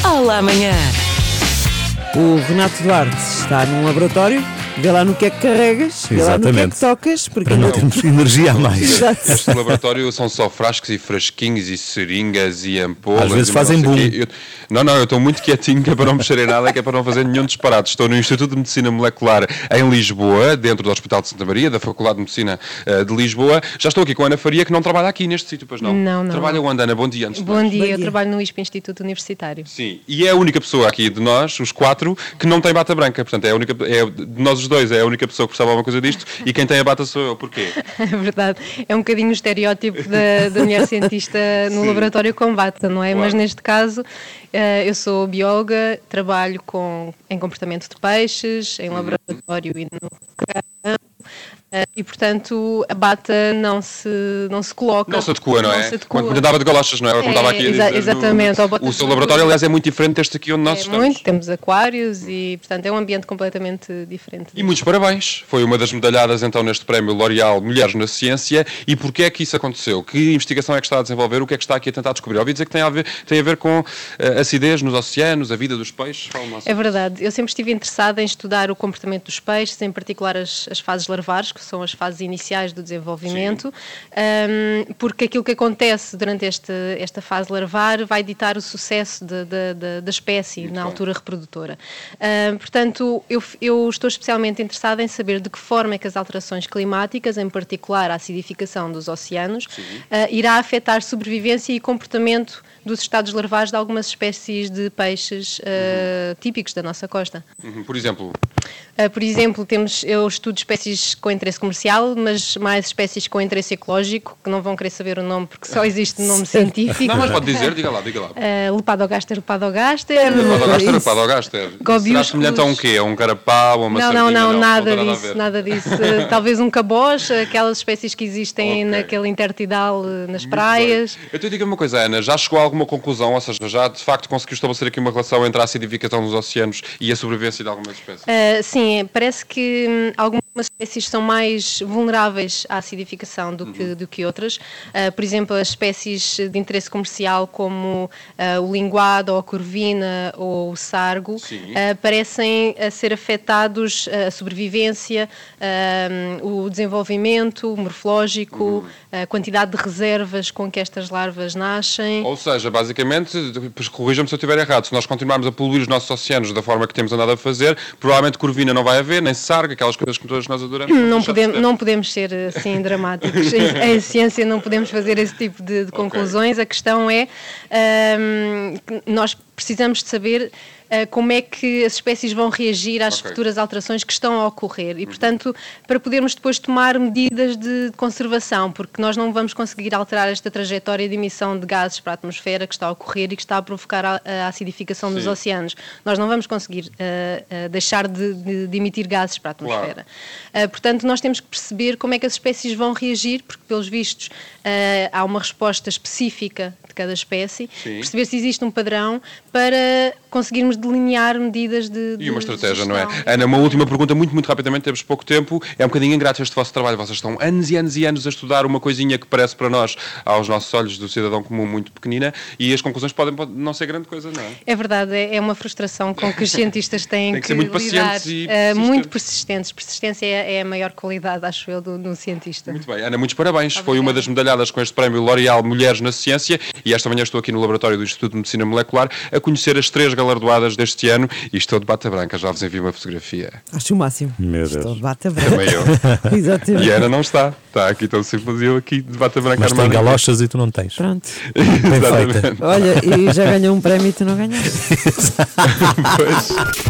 Olá, amanhã. O Renato Duarte está num laboratório, vê lá no que é que carregas, vê lá no que é que tocas, porque para não termos energia a mais. Este laboratório são só frascos e frasquinhos e seringas e ampolas. Às vezes fazem boom. Eu estou muito quietinho, que é para não mexerem nada, que é para não fazer nenhum disparate. Estou no Instituto de Medicina Molecular em Lisboa, dentro do Hospital de Santa Maria, da Faculdade de Medicina de Lisboa. Já estou aqui com a Ana Faria, que não trabalha aqui neste sítio, pois não? Não. Trabalha onde, Ana? Bom dia, antes de mais. Bom dia, eu trabalho no ISP Instituto Universitário. Sim, e é a única pessoa aqui de nós, os quatro, que não tem bata branca. Portanto, de nós os dois, é a única pessoa que percebe alguma coisa disto, e quem tem a bata sou eu. Porquê? É verdade. É um bocadinho o estereótipo da mulher cientista no laboratório com bata, não é? Claro. Mas neste caso, eu sou bióloga, trabalho em comportamento de peixes, em laboratório e no carão. E, portanto, a bata não se coloca. Não se adequa, não é? Quando andava de galochas, não é? Como estava aqui a dizer. Exatamente. O seu laboratório, aliás, é muito diferente deste aqui onde nós estamos. Muito, temos aquários e, portanto, é um ambiente completamente diferente. E muitos parabéns. Foi uma das medalhadas, então, neste prémio L'Oréal Mulheres na Ciência. E porquê é que isso aconteceu? Que investigação é que está a desenvolver? O que é que está aqui a tentar descobrir? Ouvi dizer que tem a ver com acidez nos oceanos, a vida dos peixes. É verdade. Eu sempre estive interessada em estudar o comportamento dos peixes, em particular as fases larvares, que são as fases iniciais do desenvolvimento, porque aquilo que acontece durante esta fase larvar vai ditar o sucesso da espécie muito na altura reprodutora. Portanto, eu estou especialmente interessada em saber de que forma é que as alterações climáticas, em particular a acidificação dos oceanos, irá afetar sobrevivência e comportamento dos estados larvares de algumas espécies de peixes típicos da nossa costa. Por exemplo? Por exemplo, eu estudo espécies com interesse comercial, mas mais espécies com interesse ecológico, que não vão querer saber o nome porque só existe o nome científico. Não, mas pode dizer, diga lá. Lepadogaster. Lepadogaster. Será semelhante a um quê? A um carapau, a uma sardinha? Não, nada disso. Talvez um caboche, aquelas espécies que existem naquele intertidal nas praias. Bem. Então diga-me uma coisa, Ana, já chegou a alguma conclusão, ou seja, já de facto conseguiu estabelecer aqui uma relação entre a acidificação dos oceanos e a sobrevivência de algumas espécies? Sim, parece que algumas espécies são mais vulneráveis à acidificação do que outras. Por exemplo, as espécies de interesse comercial como o linguado, ou a corvina ou o sargo parecem ser afetados a sobrevivência, o desenvolvimento morfológico, a quantidade de reservas com que estas larvas nascem. Ou seja, basicamente, corrija-me se eu estiver errado, se nós continuarmos a poluir os nossos oceanos da forma que temos andado a fazer, provavelmente corvina não vai haver, nem sarga, aquelas coisas que todos nós adoramos. Não podemos ser assim dramáticos. Em ciência não podemos fazer esse tipo de conclusões. A questão é que nós precisamos de saber como é que as espécies vão reagir às futuras alterações que estão a ocorrer e, portanto, para podermos depois tomar medidas de conservação, porque nós não vamos conseguir alterar esta trajetória de emissão de gases para a atmosfera que está a ocorrer e que está a provocar a acidificação dos oceanos. Nós não vamos conseguir deixar de emitir gases para a atmosfera. Portanto, nós temos que perceber como é que as espécies vão reagir, porque, pelos vistos, há uma resposta específica de cada espécie, perceber se existe um padrão para conseguirmos delinear medidas de e uma estratégia, não é? Ana, uma última pergunta, muito rapidamente, temos pouco tempo. É um bocadinho ingrato este vosso trabalho. Vocês estão anos e anos e anos a estudar uma coisinha que parece para nós, aos nossos olhos do cidadão comum, muito pequenina, e as conclusões podem não ser grande coisa, não é? É verdade, é uma frustração com que os cientistas têm que ser muito lidar. Pacientes e muito persistentes. Persistência é a maior qualidade, acho eu, de um cientista. Muito bem. Ana, muitos parabéns. Obrigada. Foi uma das medalhadas com este prémio L'Oréal Mulheres na Ciência, e esta manhã estou aqui no laboratório do Instituto de Medicina Molecular a conhecer as 3 galardoadas deste ano e estou de bata branca. Já vos envio uma fotografia. Acho o máximo. Meu Deus. Estou de bata branca. Também eu. Exatamente. E a Ana não está. Está aqui tão simples, eu aqui de bata branca. Mas tem galochas e tu não tens. Pronto. Bem feita. Olha, e já ganhou um prémio e tu não ganhaste. Pois.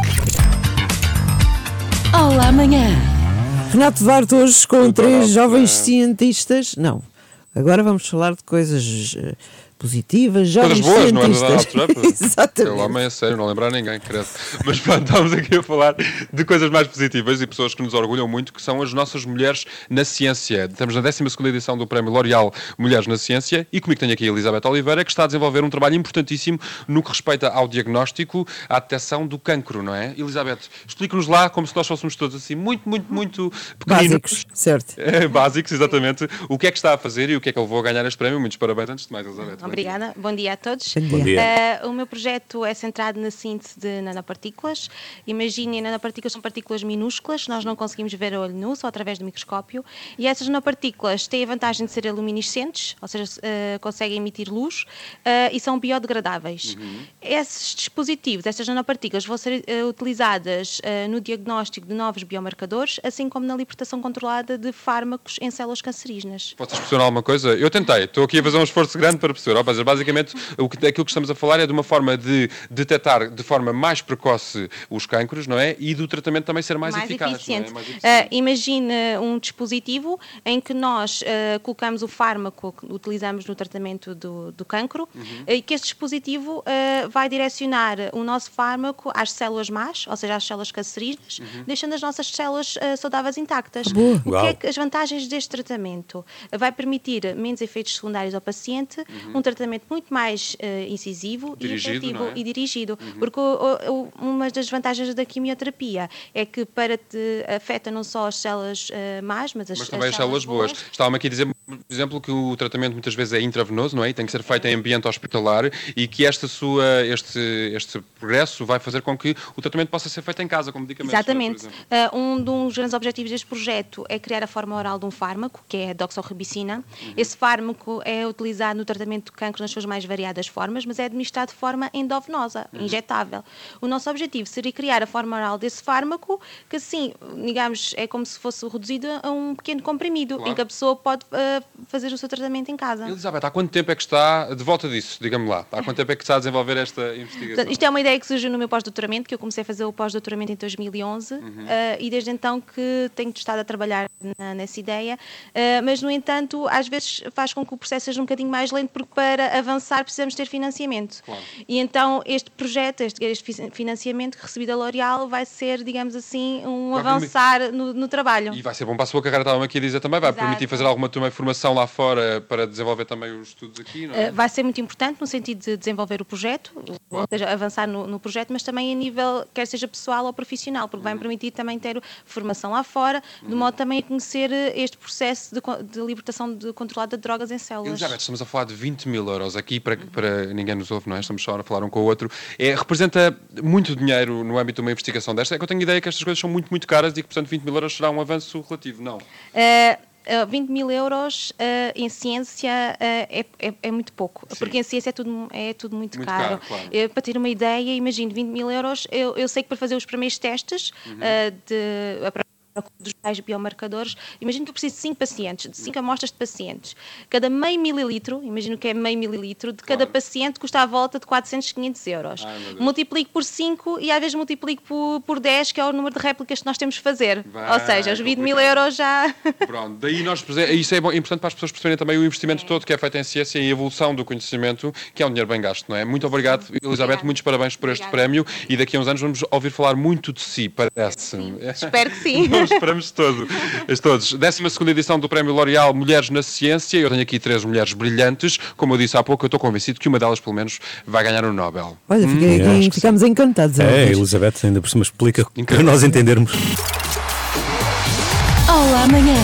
Olá, amanhã. Renato Duarte hoje com 3 jovens cientistas. Não, agora vamos falar de coisas positivas, jovens coisas boas, cientistas. Não é? Exatamente. Pelo homem é sério, não lembrar ninguém, credo. Mas pronto, estamos aqui a falar de coisas mais positivas e pessoas que nos orgulham muito, que são as nossas mulheres na ciência. Estamos na 12ª edição do prémio L'Oréal Mulheres na Ciência e comigo tenho aqui a Elizabeth Oliveira, que está a desenvolver um trabalho importantíssimo no que respeita ao diagnóstico, à detecção do cancro, não é? Elizabeth, explica-nos lá, como se nós fôssemos todos assim, muito pequeninos. Básicos, certo. Básicos, exatamente. O que é que está a fazer e o que é que ele levou a ganhar este prémio? Muitos parabéns antes de mais, Elizabeth. Obrigada. Bom dia a todos. Bom dia. O meu projeto é centrado na síntese de nanopartículas. Imaginem, nanopartículas são partículas minúsculas, nós não conseguimos ver a olho nu, só através do microscópio. E essas nanopartículas têm a vantagem de serem luminescentes, ou seja, conseguem emitir luz, e são biodegradáveis. Esses dispositivos, estas nanopartículas, vão ser utilizadas no diagnóstico de novos biomarcadores, assim como na libertação controlada de fármacos em células cancerígenas. Podes perceber alguma coisa? Eu tentei, estou aqui a fazer um esforço grande para perceber. Mas basicamente, aquilo que estamos a falar é de uma forma de detectar de forma mais precoce os cancros, não é? E do tratamento também ser mais eficaz. Eficiente. Não é? Mais eficiente. Imagine um dispositivo em que nós colocamos o fármaco que utilizamos no tratamento do cancro e que este dispositivo vai direcionar o nosso fármaco às células más, ou seja, às células cancerígenas, deixando as nossas células saudáveis intactas. Boa. O que é que as vantagens deste tratamento? Vai permitir menos efeitos secundários ao paciente, um tratamento muito mais incisivo Dirigido, e efetivo não é? e dirigido. Porque uma das vantagens da quimioterapia é que afeta não só as células más, mas também as células boas. Estava-me aqui a dizer, por exemplo, que o tratamento muitas vezes é intravenoso, não é? E tem que ser feito em ambiente hospitalar e que este progresso vai fazer com que o tratamento possa ser feito em casa, com medicamentos. Exatamente. Não é, Um dos grandes objetivos deste projeto é criar a forma oral de um fármaco, que é a doxorubicina. Esse fármaco é utilizado no tratamento do cancro nas suas mais variadas formas, mas é administrado de forma endovenosa, injetável. O nosso objetivo seria criar a forma oral desse fármaco, que assim, digamos, é como se fosse reduzido a um pequeno comprimido, Claro. em que a pessoa pode fazer o seu tratamento em casa. Elizabeth, há quanto tempo é que está, de volta disso, diga-me lá, há quanto tempo é que está a desenvolver esta investigação? Portanto, isto é uma ideia que surgiu no meu pós-doutoramento, que eu comecei a fazer o pós-doutoramento em 2011, e desde então que tenho estado a trabalhar nessa ideia, mas no entanto, às vezes faz com que o processo seja um bocadinho mais lento, porque para avançar precisamos ter financiamento. Claro. E então este projeto, este financiamento recebido da L'Oréal vai ser, digamos assim, um avançar no trabalho. E vai ser bom para a sua carreira, estava-me aqui a dizer também, vai Exato. permitir fazer alguma também formação lá fora para desenvolver também os estudos aqui, não é? Vai ser muito importante no sentido de desenvolver o projeto, ou seja, avançar no projeto, mas também a nível, quer seja pessoal ou profissional, porque vai me permitir também ter formação lá fora, de modo também a conhecer este processo de libertação controlada de drogas em células. Elizabeth, estamos a falar de 20 mil euros aqui, para ninguém nos ouve, não é? Estamos só a falar um com o outro. Representa muito dinheiro no âmbito de uma investigação desta. É que eu tenho ideia que estas coisas são muito, muito caras e que, portanto, 20 mil euros será um avanço relativo, não? 20 mil euros em ciência é muito pouco, Sim. porque em ciência é tudo muito caro. Claro. Para ter uma ideia, imagino 20 mil euros, eu sei que para fazer os primeiros testes dos tais biomarcadores, imagino que eu preciso de 5 pacientes, de 5 amostras de pacientes. Cada meio mililitro, imagino que é meio mililitro, de cada paciente custa à volta de 400, 500 euros. Multiplico por 5 e às vezes multiplico por 10, que é o número de réplicas que nós temos de fazer. Ou seja, os 20 mil euros já... Pronto, daí isso é importante para as pessoas perceberem também o investimento todo que é feito em ciência e a evolução do conhecimento, que é um dinheiro bem gasto, não é? Muito obrigado, Elizabeth, muitos parabéns por este prémio e daqui a uns anos vamos ouvir falar muito de si, parece. Espero que sim. Nós esperamos todos. 12ª edição do Prémio L'Oréal Mulheres na Ciência. Eu tenho aqui 3 mulheres brilhantes. Como eu disse há pouco, eu estou convencido que uma delas, pelo menos, vai ganhar o Nobel. Olha, ficamos encantados. É, Elizabeth ainda por cima explica para nós entendermos. Olá, amanhã.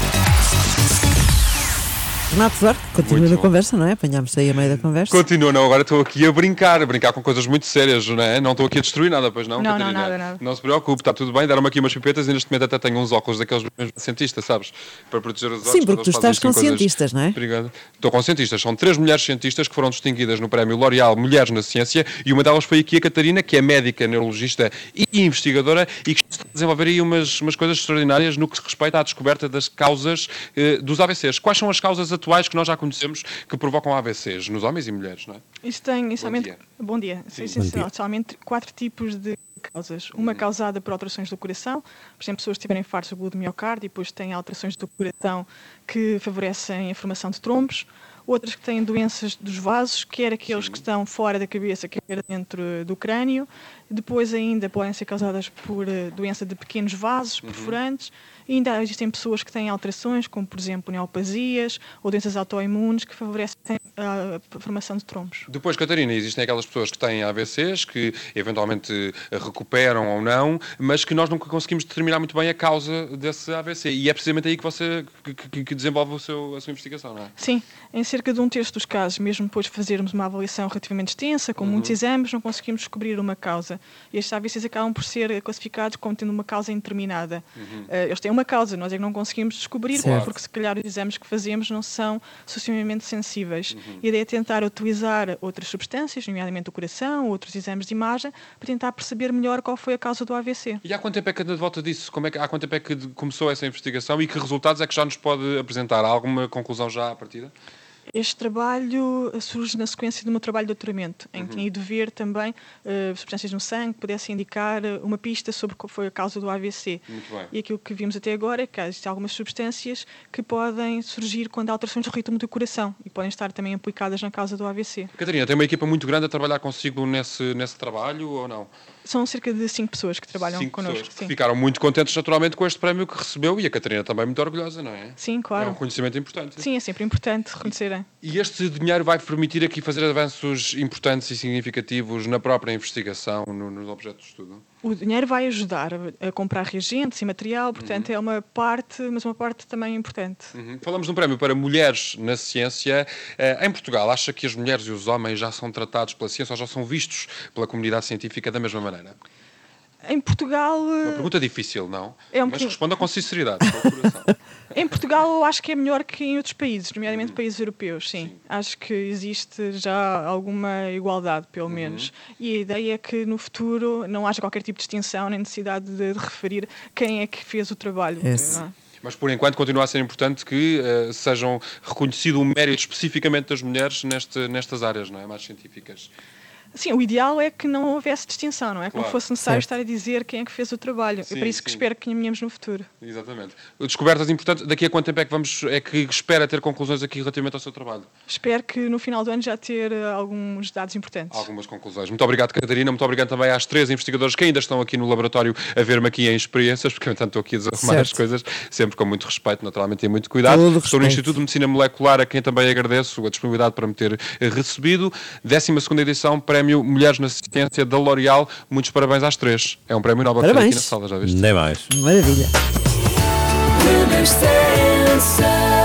Renato Duarte, continua na conversa, não é? Apanhámos-te aí a meio da conversa. Continua, não, agora estou aqui a brincar com coisas muito sérias, não é? Não estou aqui a destruir nada, pois não? Não, Catarina? nada. Não se preocupe, está tudo bem, deram-me aqui umas pipetas e neste momento até tenho uns óculos daqueles mesmo cientistas, sabes? Para proteger os olhos. Sim, porque tu estás com cientistas, não é? Obrigado. Estou com cientistas, são 3 mulheres cientistas que foram distinguidas no Prémio L'Oréal Mulheres na Ciência e uma delas foi aqui a Catarina, que é médica, neurologista e investigadora e que está a desenvolver aí umas coisas extraordinárias no que se respeita à descoberta das causas dos AVCs. Quais são as causas atuais que nós já conhecemos que provocam AVCs nos homens e mulheres, não é? Isso tem dia. Bom dia. Essencialmente 4 tipos de causas. Uma causada por alterações do coração, por exemplo, pessoas que tiverem infartos do miocárdio e depois têm alterações do coração que favorecem a formação de trombos. Outras que têm doenças dos vasos, quer aqueles que estão fora da cabeça, quer dentro do crânio. Depois ainda podem ser causadas por doença de pequenos vasos perfurantes. E ainda existem pessoas que têm alterações, como por exemplo neoplasias ou doenças autoimunes, que favorecem a formação de trombos. Depois, Catarina, existem aquelas pessoas que têm AVCs, que eventualmente recuperam ou não, mas que nós nunca conseguimos determinar muito bem a causa desse AVC. E é precisamente aí que você que desenvolve a sua investigação, não é? Sim, em cerca de 1/3 dos casos, mesmo depois de fazermos uma avaliação relativamente extensa, com muitos exames, não conseguimos descobrir uma causa. E estes AVCs acabam por ser classificados como tendo uma causa indeterminada. Eles têm uma causa, nós é que não conseguimos descobrir, porque se calhar os exames que fazemos não são suficientemente sensíveis. E a ideia é tentar utilizar outras substâncias, nomeadamente o coração, outros exames de imagem, para tentar perceber melhor qual foi a causa do AVC. E há quanto tempo é que anda de volta disso? Há quanto tempo é que começou essa investigação e que resultados é que já nos pode apresentar? Há alguma conclusão já à partida? Este trabalho surge na sequência do meu trabalho de doutoramento, em que tinha ido ver também substâncias no sangue que pudessem indicar uma pista sobre qual foi a causa do AVC. Muito bem. E aquilo que vimos até agora é que existem algumas substâncias que podem surgir quando há alterações do ritmo do coração e podem estar também implicadas na causa do AVC. Catarina, tem uma equipa muito grande a trabalhar consigo nesse trabalho ou não? São cerca de 5 pessoas que trabalham 5 connosco. pessoas que Sim. ficaram muito contentes naturalmente com este prémio que recebeu e a Catarina também muito orgulhosa, não é? Sim, claro. É um conhecimento importante. Sim, é sempre importante reconhecerem. E este dinheiro vai permitir aqui fazer avanços importantes e significativos na própria investigação, nos objetos de estudo? O dinheiro vai ajudar a comprar reagentes e material, portanto é uma parte, mas uma parte também importante. Falamos de um prémio para mulheres na ciência. Em Portugal, acha que as mulheres e os homens já são tratados pela ciência ou já são vistos pela comunidade científica da mesma maneira? Em Portugal... Uma pergunta difícil, não? É mas responda com sinceridade, com o coração. Em Portugal eu acho que é melhor que em outros países, nomeadamente países europeus, sim. Acho que existe já alguma igualdade, pelo menos. E a ideia é que no futuro não haja qualquer tipo de distinção nem necessidade de referir quem é que fez o trabalho. Mas, por enquanto, continua a ser importante que sejam reconhecido o mérito especificamente das mulheres nestas áreas, não é? Mais científicas. Sim, o ideal é que não houvesse distinção, não é? Que não fosse necessário estar a dizer quem é que fez o trabalho. Sim, é para isso que espero que caminhemos no futuro. Exatamente. Descobertas importantes. Daqui a quanto tempo é que espera ter conclusões aqui relativamente ao seu trabalho? Espero que no final do ano já ter alguns dados importantes. Algumas conclusões. Muito obrigado, Catarina. Muito obrigado também às 3 investigadoras que ainda estão aqui no laboratório a ver-me aqui em experiências, porque eu estou aqui a desarrumar as coisas, sempre com muito respeito, naturalmente, e muito cuidado. Estou no Instituto de Medicina Molecular, a quem também agradeço a disponibilidade para me ter recebido. 12ª edição, Prémio Mulheres na Ciência da L'Oréal. Muitos parabéns às 3. É um prémio Nobel aqui na sala, já viste? Nem mais. Maravilha.